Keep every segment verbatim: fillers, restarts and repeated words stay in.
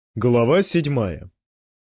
Глава седьмая.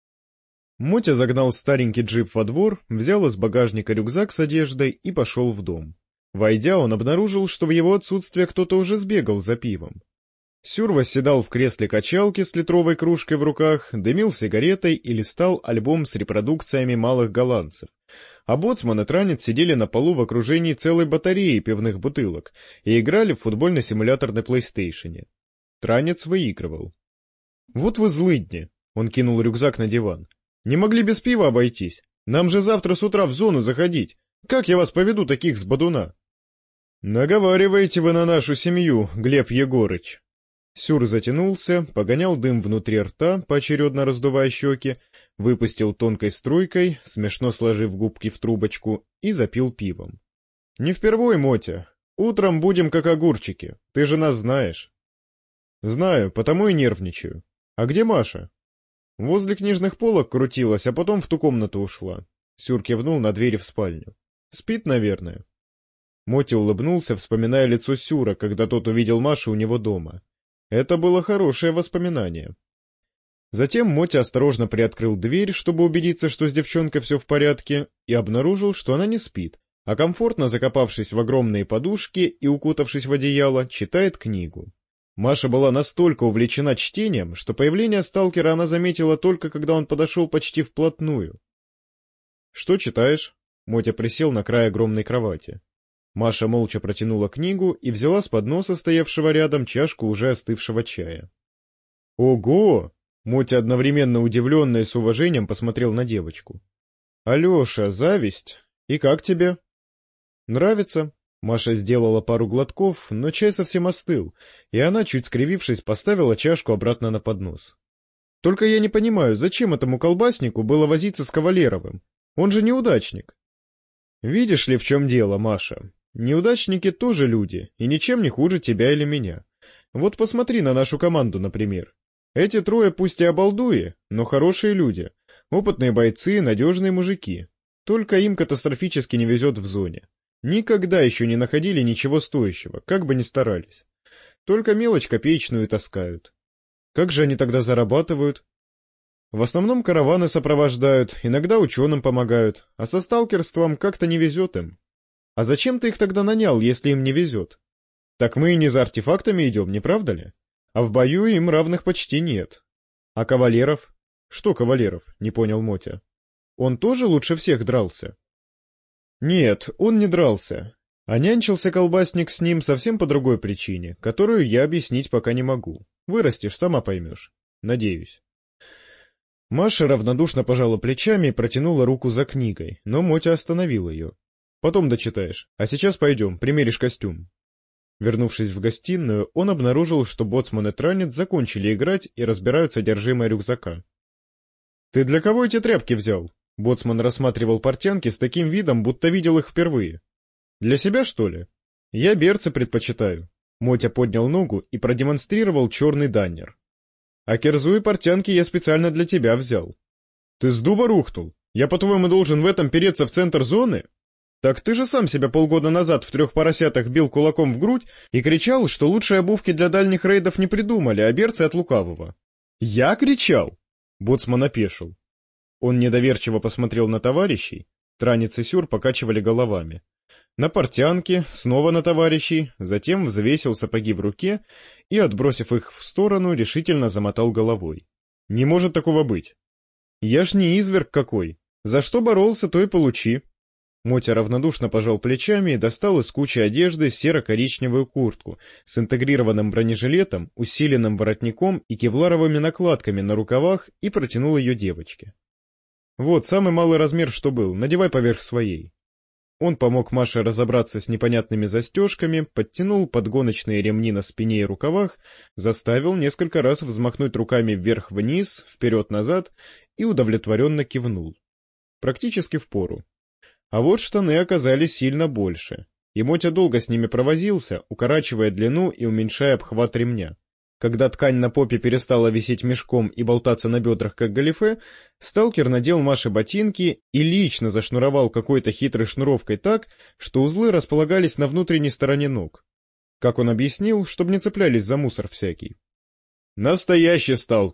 Мотя загнал старенький джип во двор, взял из багажника рюкзак с одеждой и пошел в дом. Войдя, он обнаружил, что в его отсутствие кто-то уже сбегал за пивом. Сюр восседал в кресле качалки с литровой кружкой в руках, дымил сигаретой и листал альбом с репродукциями малых голландцев. А боцман и Транец сидели на полу в окружении целой батареи пивных бутылок и играли в футбольный симулятор на плейстейшене. Транец выигрывал. «Вот вы злыдни!» — он кинул рюкзак на диван. «Не могли без пива обойтись? Нам же завтра с утра в зону заходить. Как я вас поведу, таких с бодуна?» «Наговариваете вы на нашу семью, Глеб Егорыч». Сюр затянулся, погонял дым внутри рта, поочередно раздувая щеки, выпустил тонкой струйкой, смешно сложив губки в трубочку, и запил пивом. «Не впервой, Мотя. Утром будем как огурчики. Ты же нас знаешь». «Знаю, потому и нервничаю. А где Маша?» «Возле книжных полок крутилась, а потом в ту комнату ушла». Сюр кивнул на двери в спальню. «Спит, наверное». Мотя улыбнулся, вспоминая лицо Сюра, когда тот увидел Машу у него дома. Это было хорошее воспоминание. Затем Мотя осторожно приоткрыл дверь, чтобы убедиться, что с девчонкой все в порядке, и обнаружил, что она не спит, а комфортно закопавшись в огромные подушки и укутавшись в одеяло, читает книгу. Маша была настолько увлечена чтением, что появление сталкера она заметила только, когда он подошел почти вплотную. «Что читаешь?» Мотя присел на край огромной кровати. Маша молча протянула книгу и взяла с подноса, стоявшего рядом, чашку уже остывшего чая. «Ого!» — Мотя одновременно удивленно и с уважением посмотрел на девочку. «Алеша, зависть? И как тебе?» «Нравится?» Маша сделала пару глотков, но чай совсем остыл, и она, чуть скривившись, поставила чашку обратно на поднос. «Только я не понимаю, зачем этому колбаснику было возиться с Кавалеровым? Он же неудачник». «Видишь ли, в чем дело, Маша? Неудачники тоже люди, и ничем не хуже тебя или меня. Вот посмотри на нашу команду, например. Эти трое пусть и обалдуи, но хорошие люди, опытные бойцы, надежные мужики. Только им катастрофически не везет в зоне. Никогда еще не находили ничего стоящего, как бы ни старались. Только мелочь копеечную таскают. Как же они тогда зарабатывают? В основном караваны сопровождают, иногда ученым помогают, а со сталкерством как-то не везет им. А зачем ты их тогда нанял, если им не везет? Так мы и не за артефактами идем, не правда ли? А в бою им равных почти нет. А Кавалеров? Что Кавалеров? Не понял Мотя. Он тоже лучше всех дрался? Нет, он не дрался. А нянчился колбасник с ним совсем по другой причине, которую я объяснить пока не могу. Вырастешь, сама поймешь. Надеюсь. Маша равнодушно пожала плечами и протянула руку за книгой, но Мотя остановил ее. «Потом дочитаешь, а сейчас пойдем, примеришь костюм». Вернувшись в гостиную, он обнаружил, что боцман и Транец закончили играть и разбирают содержимое рюкзака. «Ты для кого эти тряпки взял?» Боцман рассматривал портянки с таким видом, будто видел их впервые. «Для себя, что ли?» «Я берцы предпочитаю». Мотя поднял ногу и продемонстрировал черный даннер. «А кирзу и портянки я специально для тебя взял». «Ты с дуба рухнул? Я, по-твоему, должен в этом переться в центр зоны? Так ты же сам себя полгода назад в трех поросятах бил кулаком в грудь и кричал, что лучшие обувки для дальних рейдов не придумали, а берцы от лукавого». «Я кричал?» Боцман опешил. Он недоверчиво посмотрел на товарищей, Транец и Сюр покачивали головами. На портянки, снова на товарищей, затем взвесил сапоги в руке и, отбросив их в сторону, решительно замотал головой. «Не может такого быть. Я ж не изверг какой. За что боролся, то и получи». Мотя равнодушно пожал плечами и достал из кучи одежды серо-коричневую куртку с интегрированным бронежилетом, усиленным воротником и кевларовыми накладками на рукавах и протянул ее девочке. «Вот, самый малый размер, что был, надевай поверх своей». Он помог Маше разобраться с непонятными застежками, подтянул подгоночные ремни на спине и рукавах, заставил несколько раз взмахнуть руками вверх-вниз, вперед-назад и удовлетворенно кивнул. Практически впору. А вот штаны оказались сильно больше, и Мотя долго с ними провозился, укорачивая длину и уменьшая обхват ремня. Когда ткань на попе перестала висеть мешком и болтаться на бедрах, как галифе, сталкер надел Маше ботинки и лично зашнуровал какой-то хитрой шнуровкой так, что узлы располагались на внутренней стороне ног. Как он объяснил, чтобы не цеплялись за мусор всякий. «Настоящий сталкер.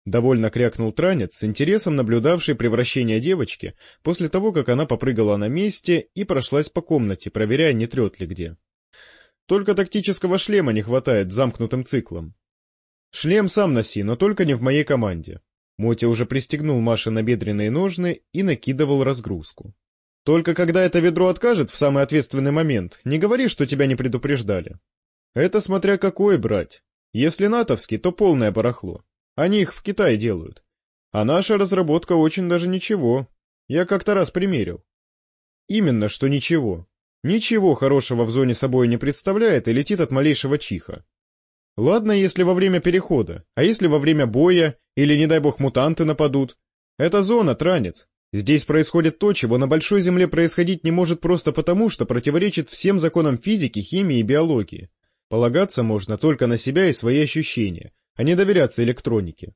Довольно крякнул Транец, с интересом наблюдавший превращение девочки после того, как она попрыгала на месте и прошлась по комнате, проверяя, не трет ли где. Только тактического шлема не хватает замкнутым циклом. Шлем сам носи, но только не в моей команде. Мотя уже пристегнул Маше набедренные ножны и накидывал разгрузку. Только когда это ведро откажет в самый ответственный момент, не говори, что тебя не предупреждали. Это смотря какой брать. Если натовский, то полное барахло. Они их в Китае делают. А наша разработка очень даже ничего. Я как-то раз примерил. Именно, что ничего. Ничего хорошего в зоне собой не представляет и летит от малейшего чиха. Ладно, если во время перехода, а если во время боя или, не дай бог, мутанты нападут. Это зона, Транец. Здесь происходит то, чего на большой земле происходить не может просто потому, что противоречит всем законам физики, химии и биологии. Полагаться можно только на себя и свои ощущения, а не доверяться электронике.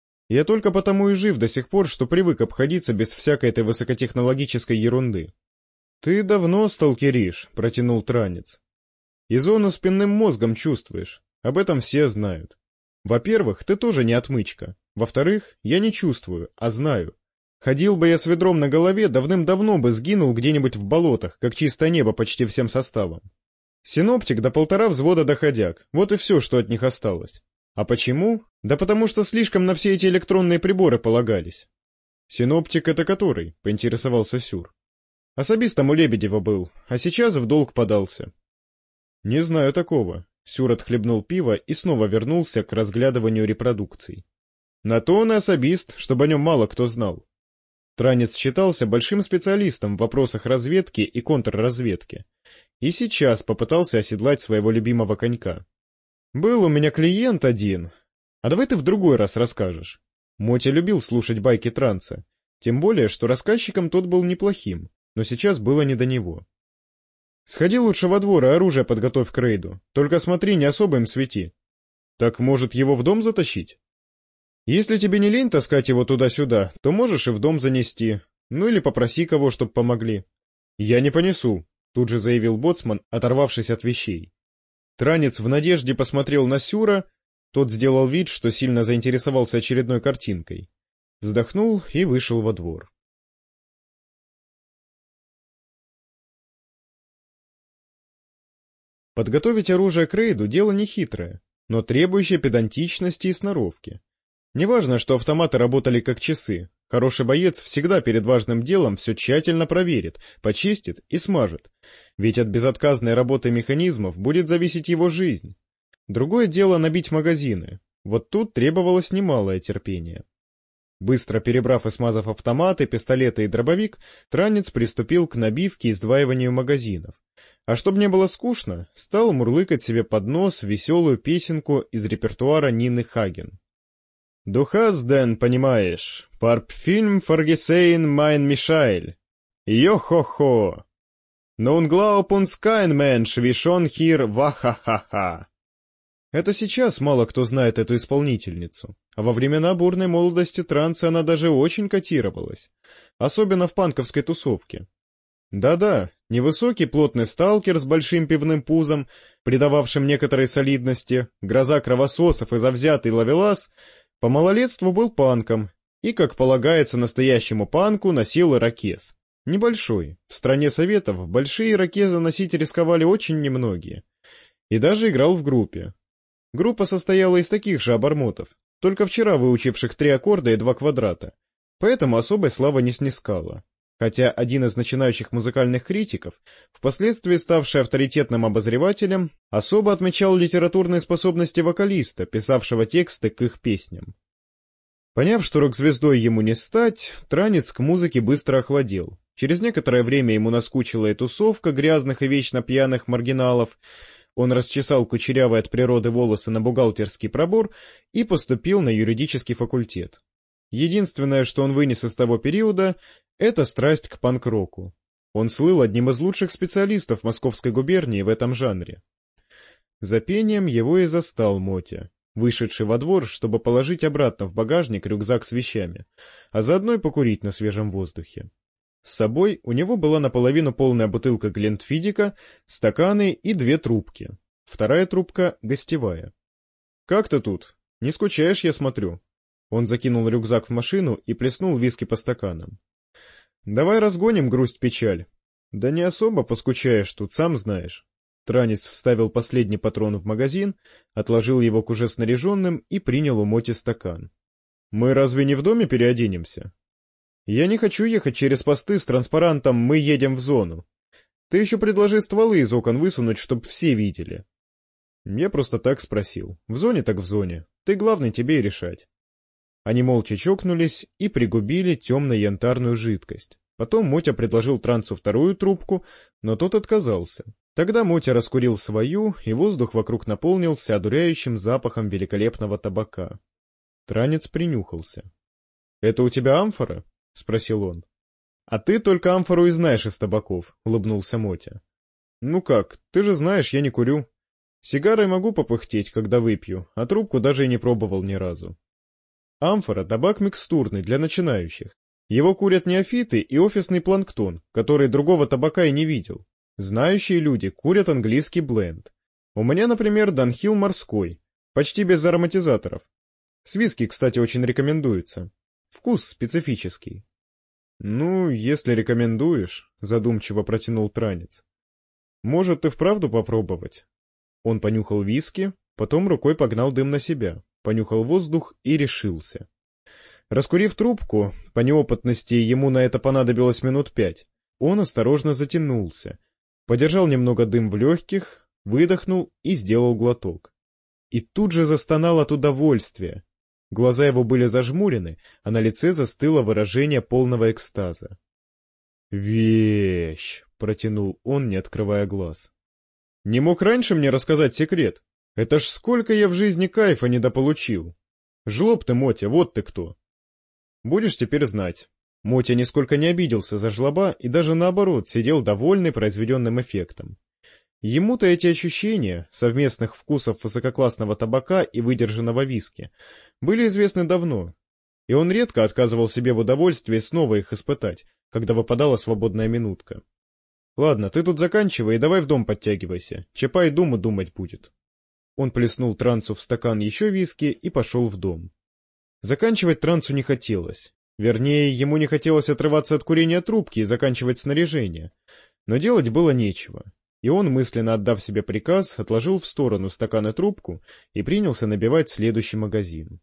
Я только потому и жив до сих пор, что привык обходиться без всякой этой высокотехнологической ерунды. — Ты давно сталкеришь, — протянул Транец. — И зону спинным мозгом чувствуешь, об этом все знают. Во-первых, ты тоже не отмычка. Во-вторых, я не чувствую, а знаю. Ходил бы я с ведром на голове, давным-давно бы сгинул где-нибудь в болотах, как чистое небо почти всем составом. Синоптик до полтора взвода доходяг, вот и все, что от них осталось. А почему? Да потому что слишком на все эти электронные приборы полагались. Синоптик это который? — поинтересовался Сюр. Особистом у Лебедева был, а сейчас в долг подался. Не знаю такого. Сюр отхлебнул пиво и снова вернулся к разглядыванию репродукций. На то он и особист, чтобы о нем мало кто знал. Транец считался большим специалистом в вопросах разведки и контрразведки. И сейчас попытался оседлать своего любимого конька. «Был у меня клиент один. А давай ты в другой раз расскажешь». Мотя любил слушать байки Транца, тем более, что рассказчиком тот был неплохим, но сейчас было не до него. «Сходи лучше во двор и оружие подготовь к рейду, только смотри, не особо им свети». «Так, может, его в дом затащить?» «Если тебе не лень таскать его туда-сюда, то можешь и в дом занести, ну или попроси кого, чтоб помогли». «Я не понесу», — тут же заявил боцман, оторвавшись от вещей. Транец в надежде посмотрел на Сюра, тот сделал вид, что сильно заинтересовался очередной картинкой. Вздохнул и вышел во двор. Подготовить оружие к рейду — дело нехитрое, но требующее педантичности и сноровки. Неважно, что автоматы работали как часы, хороший боец всегда перед важным делом все тщательно проверит, почистит и смажет, ведь от безотказной работы механизмов будет зависеть его жизнь. Другое дело набить магазины, вот тут требовалось немалое терпение. Быстро перебрав и смазав автоматы, пистолеты и дробовик, Транец приступил к набивке и сдваиванию магазинов. А чтобы не было скучно, стал мурлыкать себе под нос веселую песенку из репертуара Нины Хаген. «Du hast denn, понимаешь, Parfüm vergessen, mein Michael. Йо-хо-хо. Nun glaub uns kein Mensch, wie schon hier, ва-ха-ха-ха». Это сейчас мало кто знает эту исполнительницу, а во времена бурной молодости Транца она даже очень котировалась, особенно в панковской тусовке. Да-да, невысокий плотный сталкер с большим пивным пузом, придававшим некоторой солидности, гроза кровососов и завзятый ловелас, по малолетству был панком и, как полагается настоящему панку, носил ирокез. Небольшой, в стране Советов большие ирокезы носить рисковали очень немногие. И даже играл в группе. Группа состояла из таких же обормотов, только вчера выучивших три аккорда и два квадрата, поэтому особой славы не снискала. Хотя один из начинающих музыкальных критиков, впоследствии ставший авторитетным обозревателем, особо отмечал литературные способности вокалиста, писавшего тексты к их песням. Поняв, что рок-звездой ему не стать, Транец к музыке быстро охладел. Через некоторое время ему наскучила и тусовка грязных и вечно пьяных маргиналов. Он расчесал кучерявые от природы волосы на бухгалтерский пробор и поступил на юридический факультет. Единственное, что он вынес из того периода, это страсть к панк-року. Он слыл одним из лучших специалистов Московской губернии в этом жанре. За пением его и застал Мотя, вышедший во двор, чтобы положить обратно в багажник рюкзак с вещами, а заодно и покурить на свежем воздухе. С собой у него была наполовину полная бутылка Глинтвейна, стаканы и две трубки. Вторая трубка — гостевая. — Как ты тут? Не скучаешь, я смотрю. Он закинул рюкзак в машину и плеснул виски по стаканам. — Давай разгоним грусть-печаль. — Да не особо поскучаешь тут, сам знаешь. Транец вставил последний патрон в магазин, отложил его к уже снаряженным и принял у Моти стакан. — Мы разве не в доме переоденемся? — Я не хочу ехать через посты с транспарантом «Мы едем в зону». Ты еще предложи стволы из окон высунуть, чтоб все видели. Я просто так спросил. В зоне так в зоне. Ты главный, тебе и решать. Они молча чокнулись и пригубили темно-янтарную жидкость. Потом Мотя предложил Трансу вторую трубку, но тот отказался. Тогда Мотя раскурил свою, и воздух вокруг наполнился одуряющим запахом великолепного табака. Транец принюхался. — Это у тебя амфора? — спросил он. — А ты только амфору и знаешь из табаков, — улыбнулся Мотя. — Ну как, ты же знаешь, я не курю. Сигарой могу попыхтеть, когда выпью, а трубку даже и не пробовал ни разу. Амфора — табак микстурный, для начинающих. Его курят неофиты и офисный планктон, который другого табака и не видел. Знающие люди курят английский бленд. У меня, например, Данхилл морской, почти без ароматизаторов. С виски, кстати, очень рекомендуется. Вкус специфический. — Ну, если рекомендуешь, — задумчиво протянул Транец. — Может, ты вправду попробовать? Он понюхал виски, потом рукой погнал дым на себя, понюхал воздух и решился. Раскурив трубку, по неопытности ему на это понадобилось минут пять, он осторожно затянулся, подержал немного дым в легких, выдохнул и сделал глоток. И тут же застонал от удовольствия. Глаза его были зажмурены, а на лице застыло выражение полного экстаза. «Вещь!» — протянул он, не открывая глаз. «Не мог раньше мне рассказать секрет? Это ж сколько я в жизни кайфа недополучил! Жлоб ты, Мотя, вот ты кто!» «Будешь теперь знать». Мотя нисколько не обиделся за жлоба и даже наоборот сидел довольный произведенным эффектом. Ему-то эти ощущения совместных вкусов высококлассного табака и выдержанного виски были известны давно, и он редко отказывал себе в удовольствии снова их испытать, когда выпадала свободная минутка. «Ладно, ты тут заканчивай и давай в дом подтягивайся, Чапай дома думать будет». Он плеснул Трансу в стакан еще виски и пошел в дом. Заканчивать Трансу не хотелось, вернее, ему не хотелось отрываться от курения трубки и заканчивать снаряжение, но делать было нечего. И он, мысленно отдав себе приказ, отложил в сторону стакан и трубку и принялся набивать следующий магазин.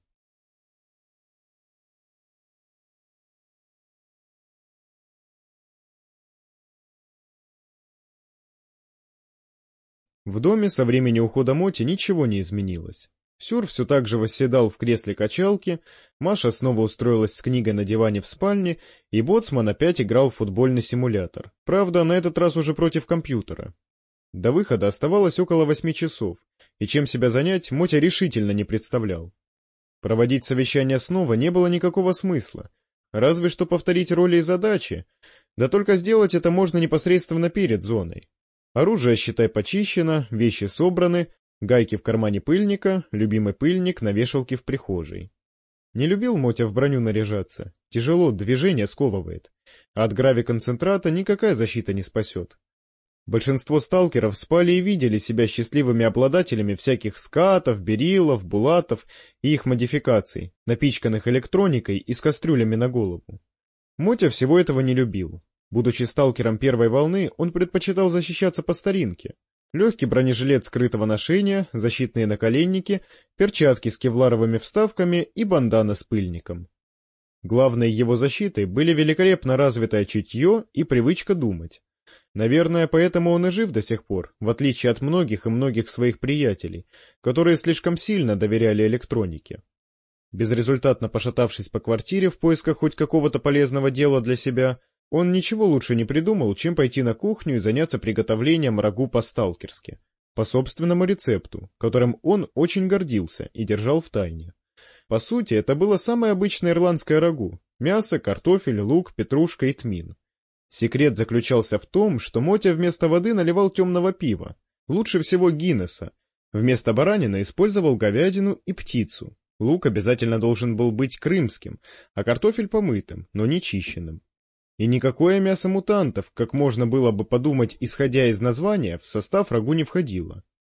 В доме со времени ухода Моти ничего не изменилось. Сюр все так же восседал в кресле качалки, Маша снова устроилась с книгой на диване в спальне, и боцман опять играл в футбольный симулятор, правда, на этот раз уже против компьютера. До выхода оставалось около восьми часов, и чем себя занять, Мотя решительно не представлял. Проводить совещание снова не было никакого смысла, разве что повторить роли и задачи, да только сделать это можно непосредственно перед зоной. Оружие, считай, почищено, вещи собраны, гайки в кармане пыльника, любимый пыльник на вешалке в прихожей. Не любил Мотя в броню наряжаться, тяжело, движение сковывает, а от гравиконцентрата никакая защита не спасет. Большинство сталкеров спали и видели себя счастливыми обладателями всяких скатов, берилов, булатов и их модификаций, напичканных электроникой и с кастрюлями на голову. Мотя всего этого не любил. Будучи сталкером первой волны, он предпочитал защищаться по старинке. Легкий бронежилет скрытого ношения, защитные наколенники, перчатки с кевларовыми вставками и бандана с пыльником. Главной его защитой были великолепно развитое чутье и привычка думать. Наверное, поэтому он и жив до сих пор, в отличие от многих и многих своих приятелей, которые слишком сильно доверяли электронике. Безрезультатно пошатавшись по квартире в поисках хоть какого-то полезного дела для себя, он ничего лучше не придумал, чем пойти на кухню и заняться приготовлением рагу по-сталкерски, по собственному рецепту, которым он очень гордился и держал в тайне. По сути, это было самое обычное ирландское рагу — мясо, картофель, лук, петрушка и тмин. Секрет заключался в том, что Мотя вместо воды наливал темного пива, лучше всего Гиннесса, вместо баранины использовал говядину и птицу. Лук обязательно должен был быть крымским, а картофель помытым, но не чищенным. И никакое мясо мутантов, как можно было бы подумать, исходя из названия, в состав рагу не входило.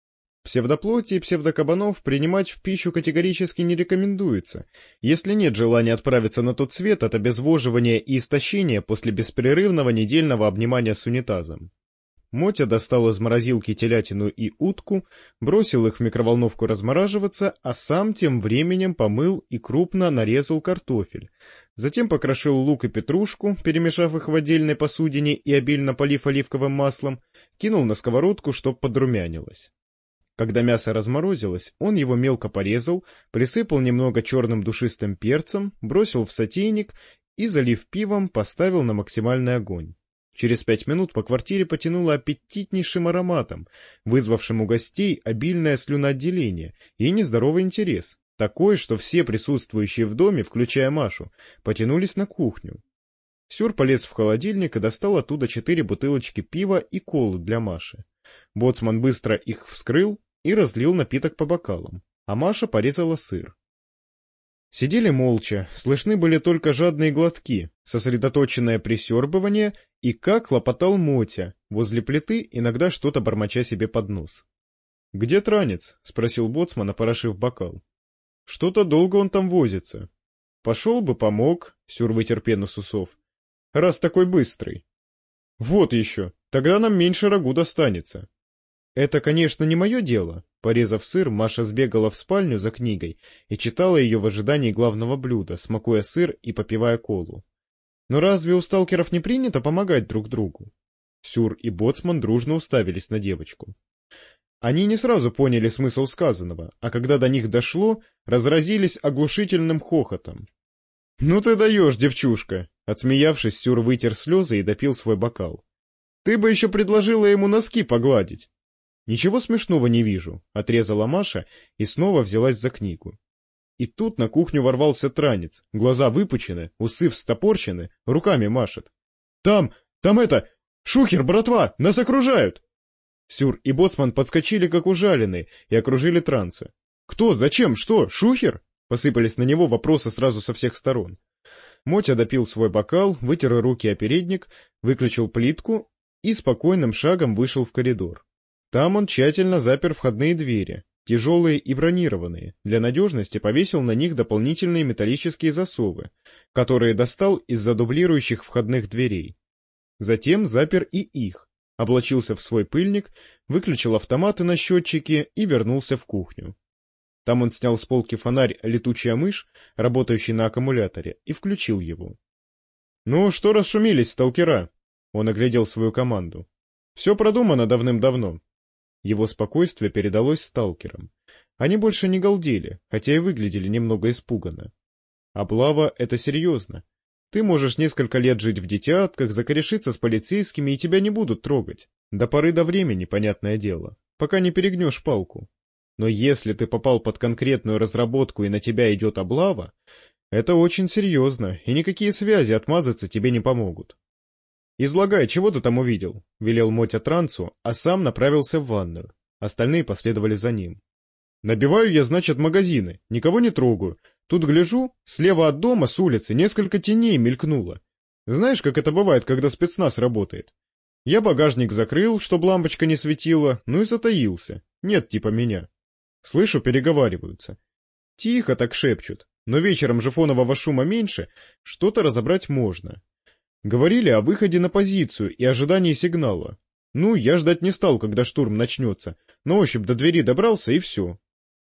Псевдоплоти и псевдокабанов принимать в пищу категорически не рекомендуется, если нет желания отправиться на тот свет от обезвоживания и истощения после беспрерывного недельного обнимания с унитазом. Мотя достал из морозилки телятину и утку, бросил их в микроволновку размораживаться, а сам тем временем помыл и крупно нарезал картофель. Затем покрошил лук и петрушку, перемешав их в отдельной посудине и обильно полив оливковым маслом, кинул на сковородку, чтоб подрумянилось. Когда мясо разморозилось, он его мелко порезал, присыпал немного черным душистым перцем, бросил в сотейник и, залив пивом, поставил на максимальный огонь. Через пять минут по квартире потянуло аппетитнейшим ароматом, вызвавшим у гостей обильное слюноотделение и нездоровый интерес, такой, что все присутствующие в доме, включая Машу, потянулись на кухню. Сюр полез в холодильник и достал оттуда четыре бутылочки пива и колу для Маши. Боцман быстро их вскрыл и разлил напиток по бокалам, а Маша порезала сыр. Сидели молча, слышны были только жадные глотки, сосредоточенное присербывание и как хлопотал Мотя возле плиты, иногда что-то бормоча себе под нос. — Где Транец? — спросил боцман, опорошив бокал. — Что-то долго он там возится. — Пошел бы, помог, — Сюр вытер пену с усов. — Раз такой быстрый. — Вот еще, тогда нам меньше рагу достанется. Это, конечно, не мое дело. Порезав сыр, Маша сбегала в спальню за книгой и читала ее в ожидании главного блюда, смакуя сыр и попивая колу. Но разве у сталкеров не принято помогать друг другу? Сюр и боцман дружно уставились на девочку. Они не сразу поняли смысл сказанного, а когда до них дошло, разразились оглушительным хохотом. — Ну ты даешь, девчушка! — отсмеявшись, Сюр вытер слезы и допил свой бокал. — Ты бы еще предложила ему носки погладить. — Ничего смешного не вижу, — отрезала Маша и снова взялась за книгу. И тут на кухню ворвался Транец, глаза выпучены, усы встопорчены, руками машет. — Там, там это, шухер, братва, нас окружают! Сюр и боцман подскочили, как ужаленные, и окружили Транца. — Кто, зачем, что, шухер? — посыпались на него вопросы сразу со всех сторон. Мотя допил свой бокал, вытер руки о передник, выключил плитку и спокойным шагом вышел в коридор. Там он тщательно запер входные двери, тяжелые и бронированные, для надежности повесил на них дополнительные металлические засовы, которые достал из задублирующих входных дверей. Затем запер и их, облачился в свой пыльник, выключил автоматы на счетчике и вернулся в кухню. Там он снял с полки фонарь «Летучая мышь», работающий на аккумуляторе, и включил его. — Ну, что расшумелись, сталкера? — он оглядел свою команду. — Все продумано давным-давно. Его спокойствие передалось сталкерам. Они больше не галдели, хотя и выглядели немного испуганно. Облава — это серьезно. Ты можешь несколько лет жить в детятках, закорешиться с полицейскими, и тебя не будут трогать. До поры до времени, понятное дело, пока не перегнешь палку. Но если ты попал под конкретную разработку и на тебя идет облава, это очень серьезно, и никакие связи отмазаться тебе не помогут. «Излагай, чего ты там увидел?» — велел Мотя Транцу, а сам направился в ванную. Остальные последовали за ним. «Набиваю я, значит, магазины, никого не трогаю. Тут гляжу, слева от дома с улицы несколько теней мелькнуло. Знаешь, как это бывает, когда спецназ работает? Я багажник закрыл, чтоб лампочка не светила, ну и затаился. Нет типа меня. Слышу, переговариваются. Тихо так шепчут, но вечером же фонового шума меньше, что-то разобрать можно». Говорили о выходе на позицию и ожидании сигнала. Ну, я ждать не стал, когда штурм начнется, на ощупь до двери добрался и все.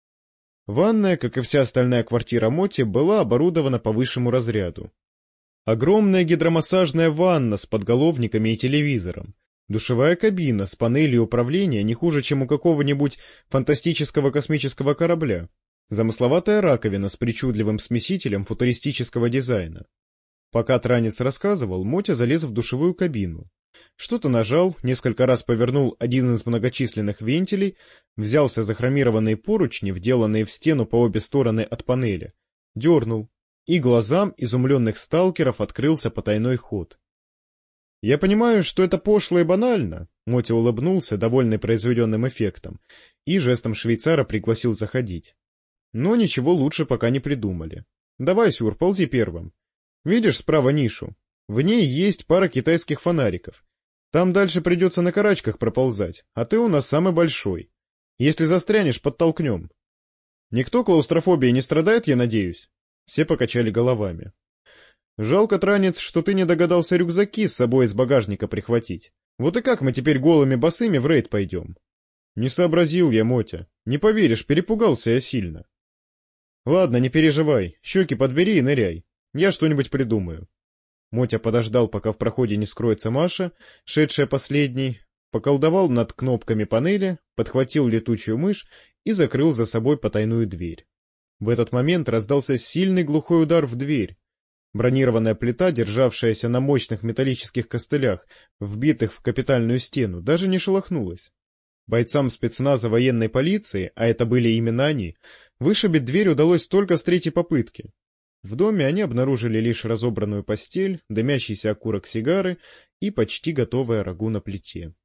Ванная, как и вся остальная квартира Моти, была оборудована по высшему разряду. Огромная гидромассажная ванна с подголовниками и телевизором, душевая кабина с панелью управления не хуже, чем у какого-нибудь фантастического космического корабля, замысловатая раковина с причудливым смесителем футуристического дизайна. Пока Транец рассказывал, Мотя залез в душевую кабину. Что-то нажал, несколько раз повернул один из многочисленных вентилей, взялся за хромированные поручни, вделанные в стену по обе стороны от панели, дернул, и глазам изумленных сталкеров открылся потайной ход. «Я понимаю, что это пошло и банально», — Мотя улыбнулся, довольный произведенным эффектом, и жестом швейцара пригласил заходить. «Но ничего лучше пока не придумали. Давай, Сюр, ползи первым. Видишь справа нишу? В ней есть пара китайских фонариков. Там дальше придется на карачках проползать, а ты у нас самый большой. Если застрянешь, подтолкнем. Никто клаустрофобией не страдает, я надеюсь? Все покачали головами. Жалко, Транец, что ты не догадался рюкзаки с собой из багажника прихватить. Вот и как мы теперь голыми босыми в рейд пойдем? Не сообразил я, Мотя. Не поверишь, перепугался я сильно. Ладно, не переживай, щеки подбери и ныряй. Я что-нибудь придумаю. Мотя подождал, пока в проходе не скроется Маша, шедшая последней, поколдовал над кнопками панели, подхватил летучую мышь и закрыл за собой потайную дверь. В этот момент раздался сильный глухой удар в дверь. Бронированная плита, державшаяся на мощных металлических костылях, вбитых в капитальную стену, даже не шелохнулась. Бойцам спецназа военной полиции, а это были именно они, вышибить дверь удалось только с третьей попытки. В доме они обнаружили лишь разобранную постель, дымящийся окурок сигары и почти готовое рагу на плите.